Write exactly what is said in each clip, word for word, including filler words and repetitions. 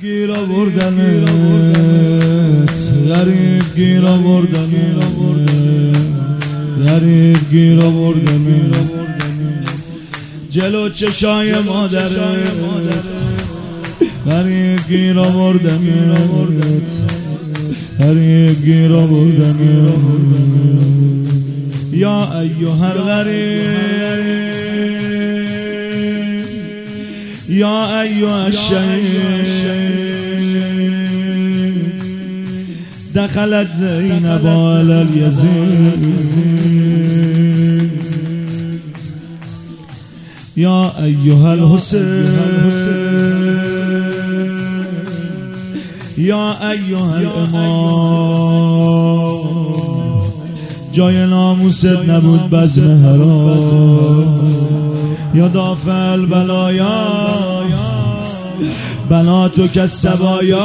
گیر آوردنت، غریب گیر آوردنت، غریب گیر آوردنت، جلو چشای مادرت، غریب گیر آوردنت، غریب گیر آوردنت. یا ایها الغریب یا ایها الشهید دخلت زینب علی الیزید یا ایها الحسین یا ایها الامام جای ناموست نبود بزم حرام یا دافع البلایا بناتک السبایا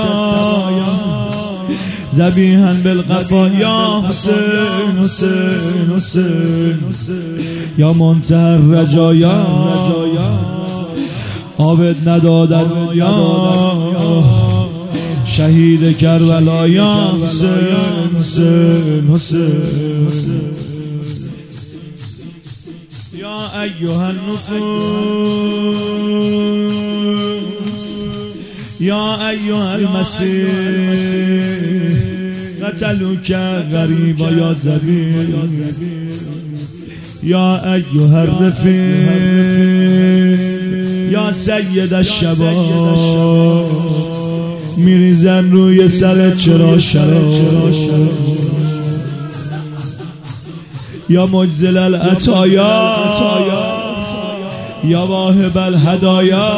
ذبیحا بالقفا یا حسین حسین حسین یا منتهی الرجایا عابد ندادن یا شهید کربلا یا حسین حسین حسین یا ایها النفوس یا ایها المسیح قتلوک غریبا یا ذبیح یا ایها الرفیق یا سید الشباب میریزن روی سرت چرا شراب یا مجزل العطایا یا واهب الهدایا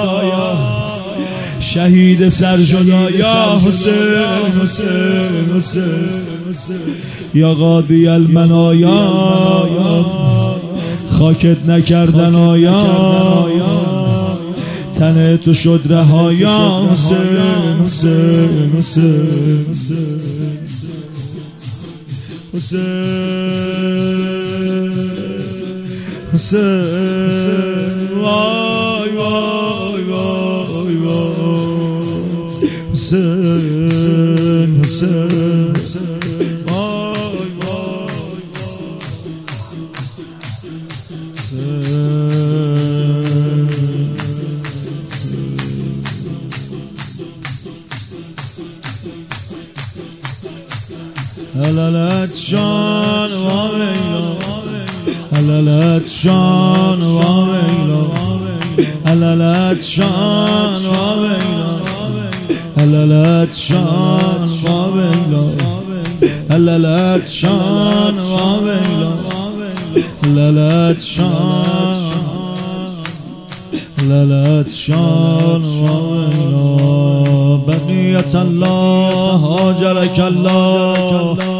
شهید سرشدا یا حسین حسین حسین یا قاضی المنایا خاکت نکردن آیا تن تو شد رهایا حسین حسین حسین حسین حسین وای وای وای وای حسین حسین وای وای هلالت شان و ویلا هلالت شان و ویلا هلالت شان و ویلا هلالت شان و ویلا هلالت شان و ویلا هلالت شان هلالت شان و ویلا بقیت الله هاجرک الله